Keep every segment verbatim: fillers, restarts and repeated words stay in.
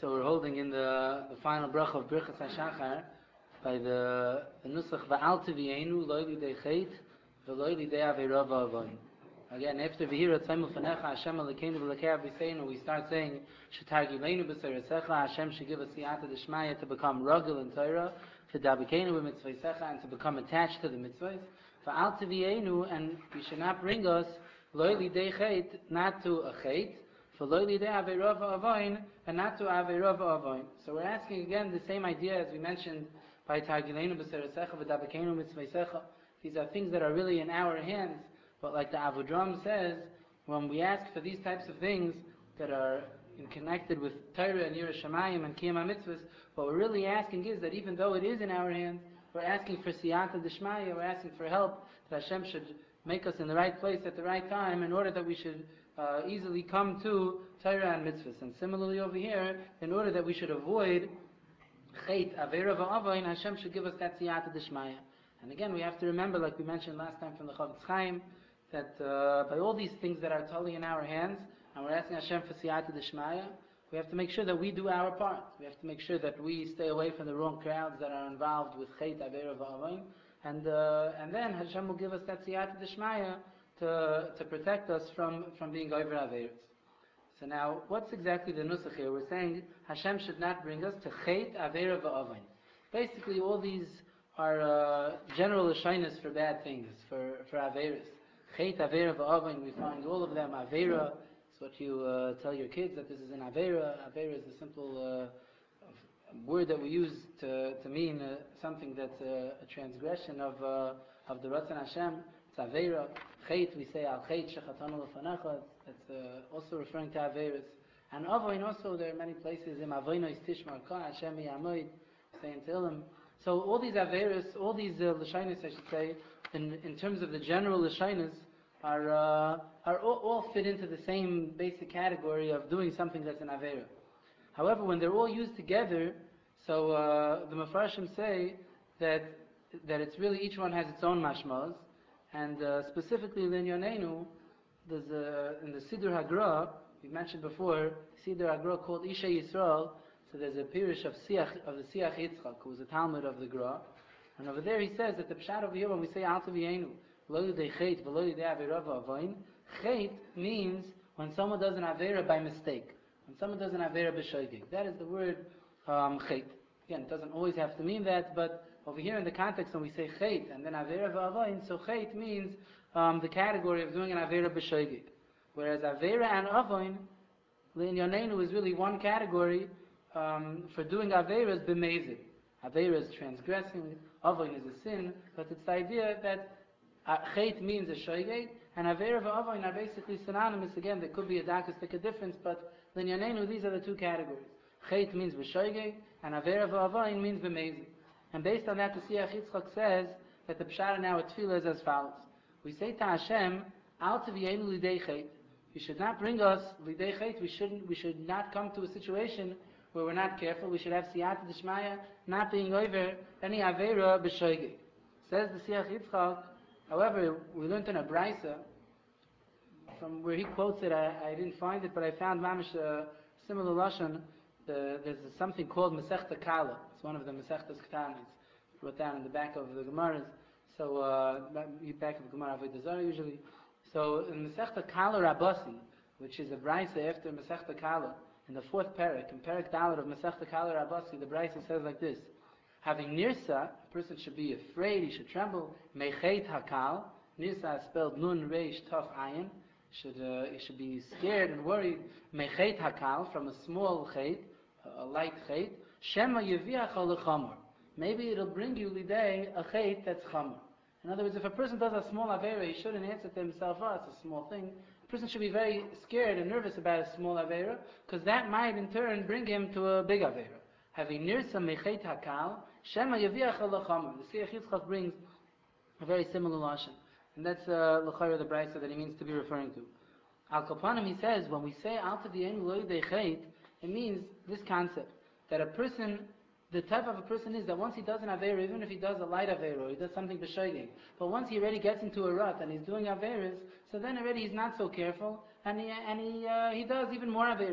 So we're holding in the, the final bracha of Birchas HaShachar by the, the Nusach Va'al Tivienu Loili Dechet Veloili De Averava Avoin. Again, after V'hira Tzaimu Fanecha Hashem Elokeinu V'lekei Aviseinu, we start saying Shetargileinu B'Seiresecha, Hashem should give us Siyata D'Shmaya to become Rugel in Torah, V'Dabikeinu B'Mitzvaysecha, and to become attached to the mitzvahs. Va'al Tivienu, and we should not bring us Loili Dechet, not to a Chet, Veloili De Averava Avoin, and not to Averava Avoin. So we're asking again the same idea as we mentioned by Targileinu B'Seiresecha V'Dabikeinu Mitzvaysecha. These are things that are really in our hands. But like the Avodram says, when we ask for these types of things that are in connected with Torah and Yiras Shamayim and Kiyam HaMitzvahs, what we're really asking is that even though it is in our hands, we're asking for Siyata D'Shmaya, we're asking for help, that Hashem should make us in the right place at the right time in order that we should uh, easily come to Torah and Mitzvahs. And similarly over here, in order that we should avoid Chet, Avera V'Avoin, Hashem should give us that Siyata D'Shmaya. And again, we have to remember, like we mentioned last time from the Chavetz Chaim, that uh, by all these things that are totally in our hands, and we're asking Hashem for Siyata D'Shmaya, we have to make sure that we do our part. We have to make sure that we stay away from the wrong crowds that are involved with Chet, Avera V'Avoin, and uh, and then Hashem will give us that Siyata D'Shmaya to to protect us from, from being over Averas. So now, what's exactly the Nusach here? We're saying Hashem should not bring us to Chet, Avera V'Avoin. Basically, all these are uh, general lashonos for bad things, for, for Averas. Chet, Avera, V'Avoin, we find all of them. Avera is what you uh, tell your kids, that this is an Avera. Avera is a simple uh, word that we use to, to mean uh, something that's uh, a transgression of uh, of the Ratzon Hashem. It's Avera. Chet, we say Al Chet Shechatanu L'Fanecha. That's uh, also referring to Averas. And Avoin also, there are many places in Avoino Istishmar Ka, Hashem Yamoid, saying to him. So all these Averas, all these uh, lashonos, I should say, in, in terms of the general lashonos, are uh, are all, all fit into the same basic category of doing something that's an Avera. However, when they're all used together, so uh, the Mefarshim say that that it's really, each one has its own mashmaz, and uh, specifically L'Inyanenu, there's a, in the Siddur Hagra, we mentioned before, Siddur Hagra called Isha Yisrael. So there's a pirush of Siach, of the Siach Yitzchak, who was a Talmud of the Gra, and over there he says that the pshat over here, when we say Al Tivienu, Lo Yidei Chet, V'lo Yidei Avera V'Avoin, Chet means when someone does an Avera by mistake, when someone does an Avera b'shoigeg. That is the word um, Chet. Again, it doesn't always have to mean that, but over here in the context when we say Chet and then Avera V'Avoin, so Chet means um, the category of doing an Avera b'shoigeg. Whereas Avera and Avoin, L'Inyanenu, is really one category Um, for doing Averas b'mezid. Avera is transgressing, Avoin is a sin, but it's the idea that uh, Chet means a shoygeg, and Avera v'Avoin are basically synonymous. Again, there could be a darkistic difference, but l'Inyanenu, these are the two categories. Chet means b'shoygeg, and Avera v'Avoin means b'mezid. And based on that, the Siach Yitzchak says that the pshat now at tefillah is as follows. We say to Hashem, Al Tivienu lidei Chet. You should not bring us lidei Chet. We shouldn't. We should not come to a situation where we're not careful. We should have Siyata D'Shmaya, not being over any Avera b'shoigeg. Says the Siach Yitzchak. However, we learned in a Brisa, from where he quotes it, I, I didn't find it, but I found mamish a similar lashon. The, there's something called Masechta Kala. It's one of the Masechtas Ketanis, wrote down in the back of the Gemaras. So, uh, back of the Gemara Avodah Zarah usually. So, in Masechta Kala Rabasi, which is a Brisa after Masechta Kala, in the fourth parak, in Parak Dalet of Masechta Kala Rabasi, the Brisa says like this: having nirsa, a person should be afraid, he should tremble. Mechet hakal, nirsa is spelled nun reish taf ayin. Should uh, he should be scared and worried. Mechet hakal, from a small chet, a light chet. Shema yeviach lechamor. Maybe it'll bring you lidei a chet that's chamor. In other words, if a person does a small avera, he shouldn't answer to himself, "Oh, it's a small thing." A person should be very scared and nervous about a small avera, because that might in turn bring him to a big avera. Having nirsa mechet hakal, shema yaviach lachamor. The Siach Yitzchak brings a very similar lashon, and that's uh, l'chayra the brisa that he means to be referring to. Al kapanim, he says, when we say al tadienu lo yidei chet, it means this concept that a person, the type of a person is that once he does an avera, even if he does a light avera, or he does something b'shoigeg, but once he already gets into a rut and he's doing averas, so then already he's not so careful, and he and he uh, he does even more averas.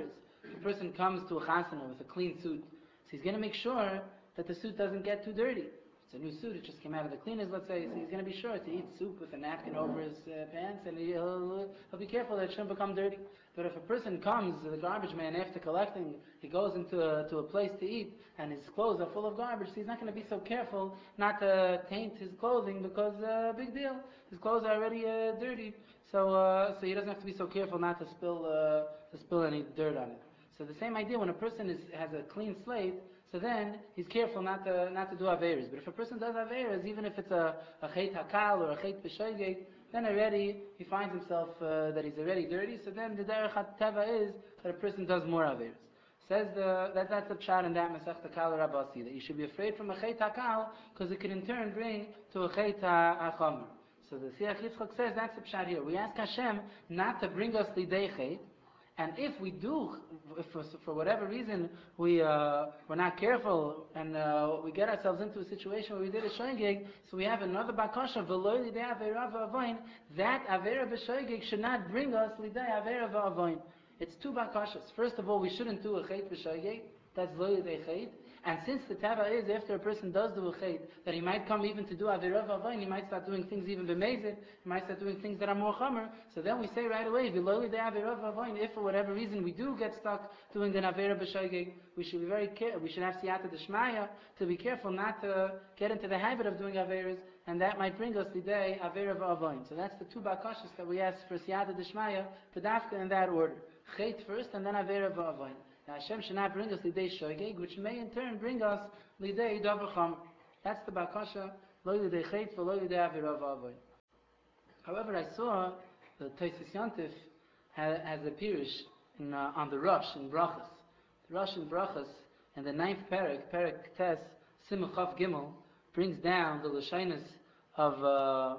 If a person comes to a chasana with a clean suit, so he's going to make sure that the suit doesn't get too dirty. It's a new suit, it just came out of the cleaners, let's say, so he's going to be sure to eat soup with a napkin over his uh, pants, and he'll, he'll be careful that it shouldn't become dirty. But if a person comes, the garbage man, after collecting, he goes into a, to a place to eat, and his clothes are full of garbage, so he's not going to be so careful not to taint his clothing, because, uh, big deal, his clothes are already uh, dirty, so uh, so he doesn't have to be so careful not to spill uh, to spill any dirt on it. So the same idea, when a person is, has a clean slate, so then he's careful not to not to do averas. But if a person does averas, even if it's a a chet hakal or a chet b'shoigeg, then already he finds himself uh, that he's already dirty. So then the derech teva is that a person does more averas. Says the that that's the pshat in that Masechta Kal Rabasi, that you should be afraid from a chet hakal because it can in turn bring to a chet hachomer. So the Siach Yitzchak says that's the pshat here. We ask Hashem not to bring us lidei chet. And if we do, if for, for whatever reason we uh, we're not careful and uh, we get ourselves into a situation where we did a shoygig, so we have another bakasha v'lo lidei avera v'avoin. That avera b'shoygig should not bring us lidei avera v'avoin. It's two bakashas. First of all, we shouldn't do a chet b'shoygig. That's lo lidei chet. And since the tava is, after a person does do a chet, that he might come even to do avera v'avoin, he might start doing things even b'mezid, he might start doing things that are more chamer. So then we say right away, v'lo lidei avera v'avoin, if for whatever reason we do get stuck doing an avera b'shoygig, we should be very careful. We should have siyata d'shmaya to be careful not to get into the habit of doing averas, and that might bring us lidei avera v'avoin. So that's the two bakashas that we ask for siyata d'shmaya, pedafka in that order. Chet first, and then avera v'avoin. Now Hashem should not bring us lidei shoygeg, which may in turn bring us lidei davar cham. That's the bakasha, lo lidei chet v'lo lidei avera v'avoin. However, I saw the Tosis Yantif has, has a pirush in, uh, on the Rosh in Brachas. The Rosh in Brachas, in the ninth parak, parak Tes, Simcha Chav Gimel, brings down the Lashonos of uh,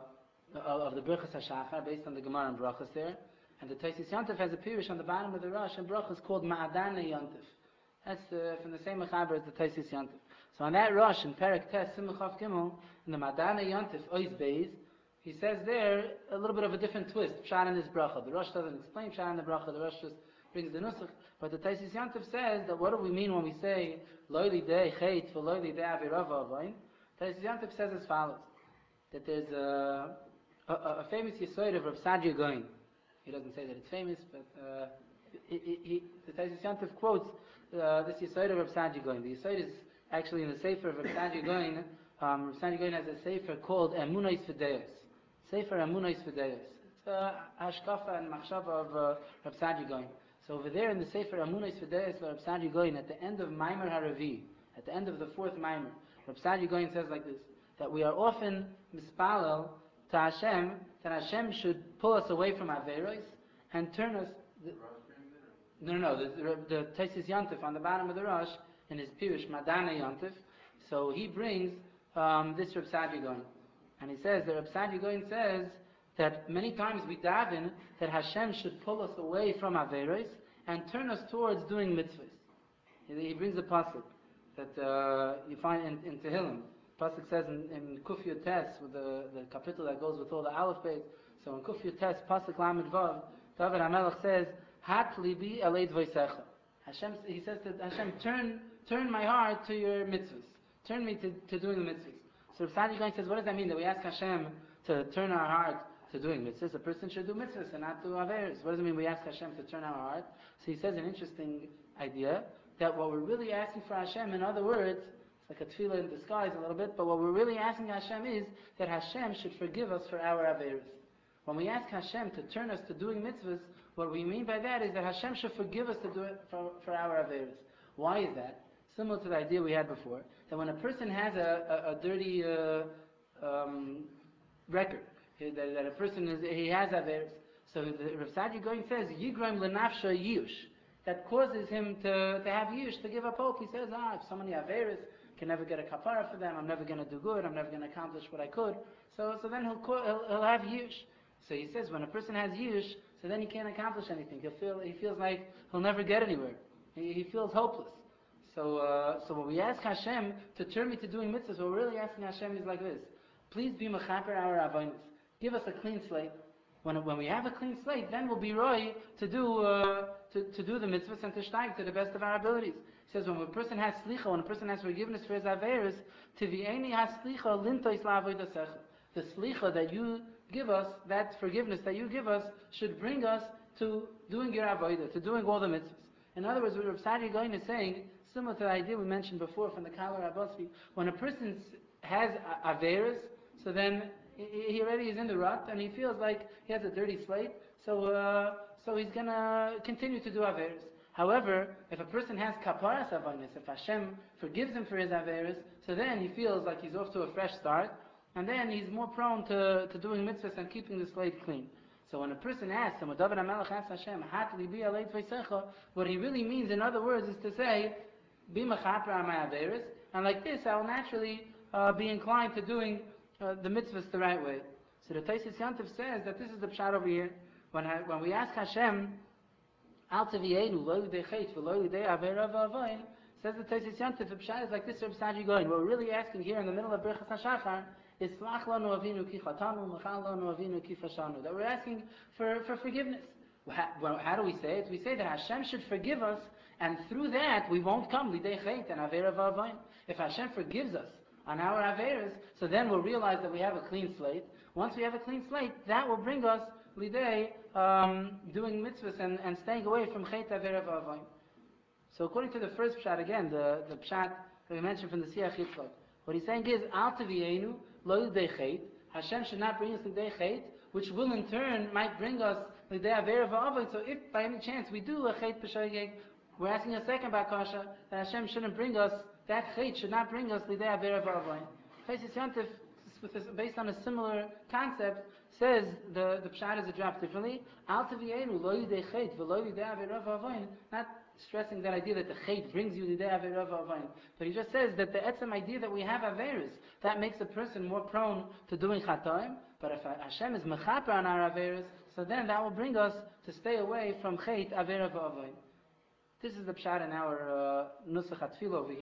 of the Birchas HaShachar based on the Gemara in Brachas there. And the Tosis Yantif has a pirush on the bottom of the Rosh in Brachas called Ma'adane Yantif. That's uh, from the same Mechaber as the Tosis Yantif. So on that Rosh in parak Tes, Simcha Chav Gimel, in the Ma'adane Yantif, Ois Beis, he says there a little bit of a different twist, pshat in this bracha. The Rosh doesn't explain pshat in the bracha, the Rosh just brings the nusach. But the Tosis Yantif says that what do we mean when we say lo lidei chet v'lo lidei avera v'avoin? Tosis Yantif says as follows, that there's a, a, a famous yisoid of Rav Sadia Goin. He doesn't say that it's famous, but uh, he, he, he, the Tosis Yantif quotes uh, this yisoid of Rav Sadia Goin. The yisoid is actually in the Sefer of Rav Sadia Goin. Um, Rav Sadia Goin has a Sefer called Emunais V'Deos. Sefer Emunais V'Deos. It's a hashkafa and machshava of uh, Rav Sadia Goin. So over there in the Sefer Emunais V'Deos, Rav Sadia Goin, at the end of Maimer Haravi, at the end of the fourth Maimer, Rav Sadia Goin says like this, that we are often mispalel to Hashem, that Hashem should pull us away from Averos and turn us... The, no, no, no, the, the Tosis Yantif on the bottom of the Rosh, in his Pirush, Madana Yantif, so he brings um, this Rav Sadia Goin. And he says, the Rav Sadia Goin says that many times we daven that Hashem should pull us away from Averos and turn us towards doing mitzvahs. He, he brings a pasuk that uh, you find in, in Tehillim. Pasuk says in, in Kufya Tes, with the, the capital that goes with all the Aleph Beis. So in Kufya Tes, Pasuk Lamed Vav, David HaMelech says, Hat libi aleid voisecha. Hashem, he says to Hashem, turn, turn my heart to your mitzvahs. Turn me to, to doing the mitzvahs. So Rav Sadia Goin says, what does that mean? That we ask Hashem to turn our heart to doing mitzvahs? A person should do mitzvahs and not do averes. What does it mean we ask Hashem to turn our heart? So he says an interesting idea, that what we're really asking for Hashem, in other words, it's like a tefillah in disguise a little bit, but what we're really asking Hashem is that Hashem should forgive us for our averes. When we ask Hashem to turn us to doing mitzvahs, what we mean by that is that Hashem should forgive us to do it for, for our averes. Why is that? Similar to the idea we had before, that when a person has a, a, a dirty uh, um, record, that, that a person is, he has averes, so the Rav Sadia Goin says, Yigraim lenafsha yush, that causes him to, to have yush, to give up hope. He says, ah, if somebody averes, can never get a kapara for them, I'm never going to do good, I'm never going to accomplish what I could, so so then he'll, he'll, he'll have yush. So he says, when a person has yush, so then he can't accomplish anything. He'll feel, he feels like he'll never get anywhere. He, he feels hopeless. So, uh, so when we ask Hashem to turn me to doing mitzvahs, what we're really asking Hashem is like this: please be mechaper our avonos. Give us a clean slate. When when we have a clean slate, then we'll be roy to do uh, to, to do the mitzvahs and to steig to the best of our abilities. He says when a person has slicha, when a person has forgiveness for his averis, tivi'eni has slicha lintois la'avodasecha. The slicha that you give us, that forgiveness that you give us, should bring us to doing your avodah, to doing all the mitzvahs. In other words, what Rav Saadia Gaon is saying, similar to the idea we mentioned before from the Kala Rabbosvi, when a person has averis, so then he already is in the rut and he feels like he has a dirty slate, so uh, so he's gonna continue to do averis. However, if a person has kaparas avanis, if Hashem forgives him for his averis, so then he feels like he's off to a fresh start, and then he's more prone to, to doing mitzvahs and keeping the slate clean. So when a person asks him, David HaMelech asks Hashem, "Hat libi alei tfeisecha," what he really means, in other words, is to say, "Be mechaper on my averis," and like this, I will naturally uh, be inclined to doing uh, the mitzvahs the right way. So the Taisis Yantiv says that this is the pshat over here. When I, when we ask Hashem, Al tevienu lo yudei chet v'lo yudei avera v'avoin, says the Taisis Yantiv, the pshat is like this, Reb Saadia Gaon. What we're really asking here in the middle of Birchas HaShachar is Slach lanu avinu ki chatanu, Mechal lanu avinu ki fashanu. That we're asking for, for forgiveness. How, well, how do we say it? We say that Hashem should forgive us, and through that we won't come lidei chet and avera v'avoin. If Hashem forgives us on our averas, so then we'll realize that we have a clean slate. Once we have a clean slate, that will bring us lidei um, doing mitzvahs and, and staying away from chet avera v'avoin. So according to the first pshat, again, the, the pshat that we mentioned from the Siach Yitzchak, what he's saying is, Al tevienu lo yudei chet, Hashem should not bring us lidei chet, which will in turn might bring us lidei avera v'avoin. So if by any chance we do a chet b'shoigeg, we're asking a second bakasha that Hashem shouldn't bring us, that chet should not bring us lidei avera v'avoin. Taisis Yantif, based on a similar concept, says the, the pshat is addressed differently. Al tevienu lo yudei chet v'lo yudei avera v'avoin, not stressing that idea that the chet brings you lidei avera v'avoin, but he just says that the etzem idea that we have averis, that makes a person more prone to doing chatoim. But if Hashem is mechaper on our averis, so then that will bring us to stay away from chet avera v'avoin. This is the pshat in our uh, nusach atfilo over here.